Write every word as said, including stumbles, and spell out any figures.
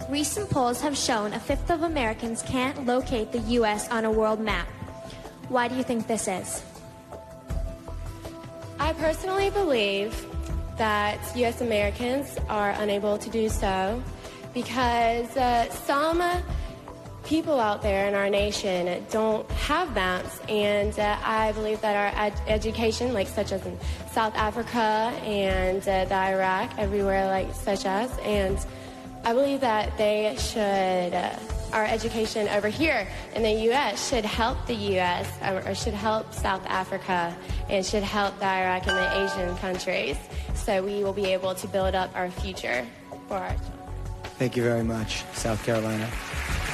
Recent polls have shown a fifth of Americans can't locate the U S on a world map. Why do you think this is? I personally believe that U S Americans are unable to do so because uh, some people out there in our nation don't have maps, and uh, I believe that our ed education, like such as in South Africa and uh, the Iraq, everywhere like such as, and I believe that they should, uh, our education over here in the U S should help the U S or, or should help South Africa and should help the Iraq and the Asian countries, so we will be able to build up our future for our children. Thank you very much, South Carolina.